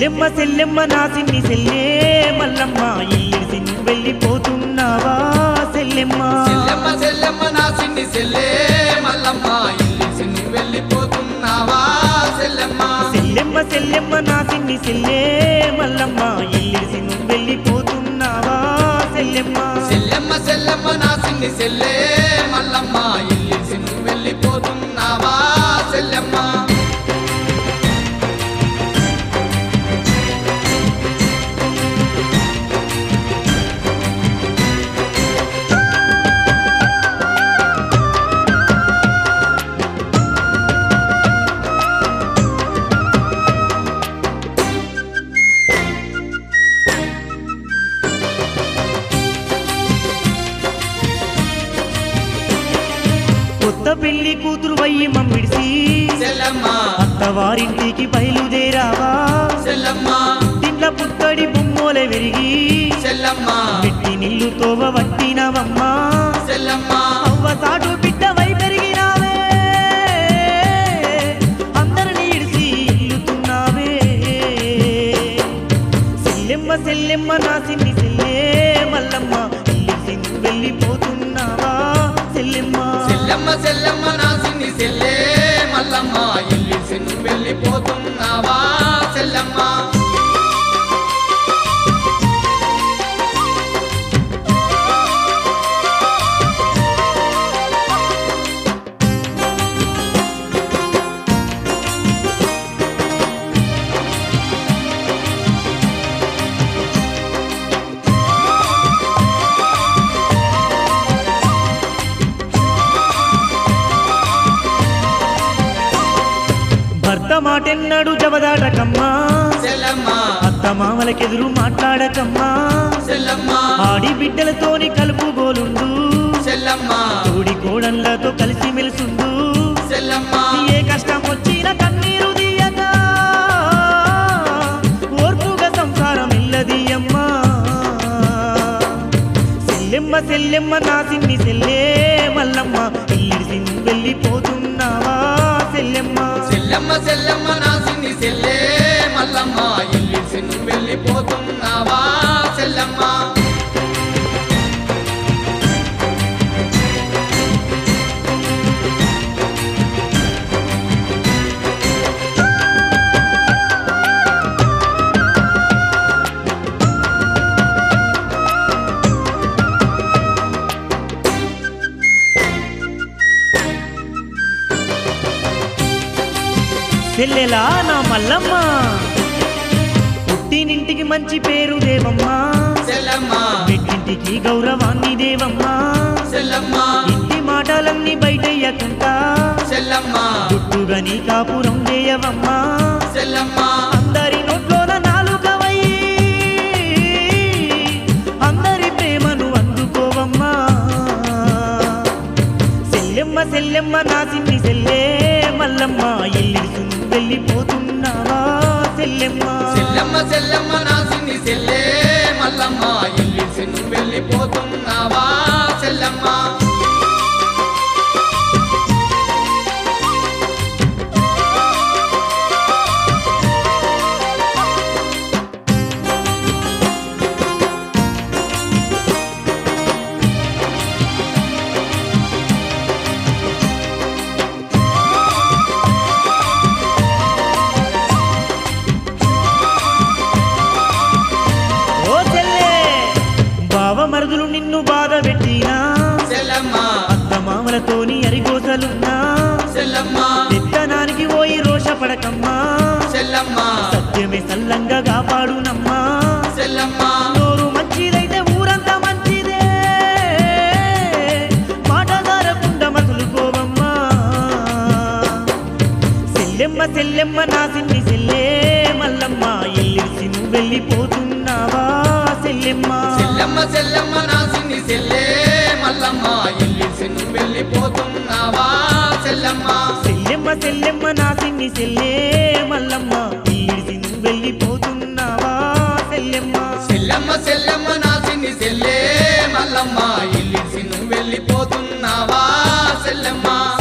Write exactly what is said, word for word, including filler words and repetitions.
సెల్లెమ్మ సెల్లెమ్మ నా సిన్ని సెల్లే మల్లమ్మ ఇల్లిసి నువ్వు వెళ్ళిపోతున్నావా సెల్లెమ్మ సెల్లెమ్మ సెల్లెమ్మ నా సిన్ని సెల్లే మల్లమ్మ ఇల్లిసి నువ్వు వెళ్ళిపోతున్నావా సెల్లెమ్మ సెల్లెమ్మ సెల్లెమ్మ నా సిన్ని సెల్లే మల్లమ్మ ఇల్లిసి నువ్వు వెళ్ళిపోతున్నావా సెల్లెమ్మ సెల్లెమ్మ సెల్లెమ్మ నా సిన్ని సెల్లే మల్లమ్మ ఇల్లిసి నువ్వు వెళ్ళిపోతున్నావా సెల్లెమ్మ కొత్త పెళ్లి కూతురు వయ్యి మమ్మిడిసి సెల్లమ్మ అత్తవారింటికి బయలుదేరావా సెల్లమ్మ ఇంట్ల పుత్తడి బొమ్మోలే విరిగి సెల్లమ్మ పెట్టి నిల్లు తోవ వట్టినవమ్మా సెల్లమ్మ అవ్వ సాటు బిడ్డవై పెరిగినావే అందరిని ఇడిసి ఇల్లుతున్నావే సెల్లెమ్మ సెల్లెమ్మ నా సిన్ని సెల్లే మల్లమ్మ ఇల్లిసి నువ్వు వెళ్ళిపోతున్నావా సెల్లెమ్మ సెల్లమ్మ సెల్లమ్మ నా సిన్ని సెల్లే మల్లమ్మ ఇల్లిసి నువ్వు వెళ్ళిపోతున్నావా సెల్లమ్మ భర్త మాటెన్నడు జవదాటకమ్మా సెల్లమ్మ అత్త మామలకెదురు మాట్లాడకమ్మా సెల్లమ్మ ఆడి బిడ్డలతోని కలుపుగోలుండు సెల్లమ్మ తోడి కోడళ్ళతో కలిసి మెలుసుండు సెల్లమ్మ ఏ కష్టం వచ్చిన కన్నీరు తీయక ఓర్పుగా సంసారం ఇల్లదీయమ్మా సెల్లెమ్మ సెల్లెమ్మ నా సిన్ని సెల్లే మల్లమ్మ ఇల్లిసి నువ్వు వెళ్ళిపోతున్నావా సెల్లెమ్మ సెల్లమ్మ సెల్లమ్మ నా సిన్ని సెల్లే మల్లమ్మ ఇల్లిసి నువ్వు వెళ్ళిపోతున్నావా సెల్లమ్మ సెల్లెలా నా మల్లమ్మ పుట్టినింటికి మంచి పేరు దేవమ్మా సెల్లమ్మ పెట్టింటికి గౌరవాన్ని దేవమ్మా సెల్లమ్మ ఇంటి మాటలన్నీ బయటయ్యకుంటా సెల్లమ్మ గుట్టుగా నీ కాపురం చేయవమ్మా సెల్లమ్మ అందరి నోట్లోన నాలుకవై అందరి ప్రేమను అందుకోవమ్మా సెల్లెమ్మ సెల్లెమ్మ నా సిన్ని సెల్లే మల్లమ్మ ఇల్లిసి నువ్వు వెళ్ళిపోతున్నావా సెల్లెమ్మ సెల్లమ్మ సెల్లమ్మ నా సిన్ని సెల్లే మల్లమ్మ ఇల్లిసి నువ్వు వెళ్ళిపోతున్నావా సెల్లమ్మ ఓ చెల్లే బావ మరుదులు నిన్ను బాధ పెట్టినా సెల్లమ్మ అత్త మామలతోని అరిగోసలున్నా సెల్లమ్మ పెత్తనానికి పోయి రోషపడకమ్మా సెల్లమ్మ సత్యమే సల్లంగా కాపాడునమ్మా సెల్లమ్మ నోరు మంచిదైతే ఊరంతా మంచిదే మాట దారకుండా మసులుకోవమ్మా సెల్లెమ్మ సెల్లెమ్మ నా సిన్ని సెల్లే మల్లమ్మ ఇల్లిసి నువ్వు వెళ్ళిపోతున్నావా సెల్లెమ్మ సెల్లమ్మ సెల్లమ్మ నా సిన్ని సెల్లే మల్లమ్మ ఇల్లిసి నువ్వు వెళ్ళిపోతున్నావా సెల్లమ్మ సెల్లెమ్మ సెల్లెమ్మ నా సిన్ని సెల్లే మల్లమ్మ ఇల్లిసి నువ్వు వెళ్ళిపోతున్నావా సెల్లెమ్మ సెల్లమ్మ సెల్లమ్మ నా సిన్ని సెల్లే మల్లమ్మ ఇల్లిసి నువ్వు వెళ్ళిపోతున్నావా సెల్లమ్మ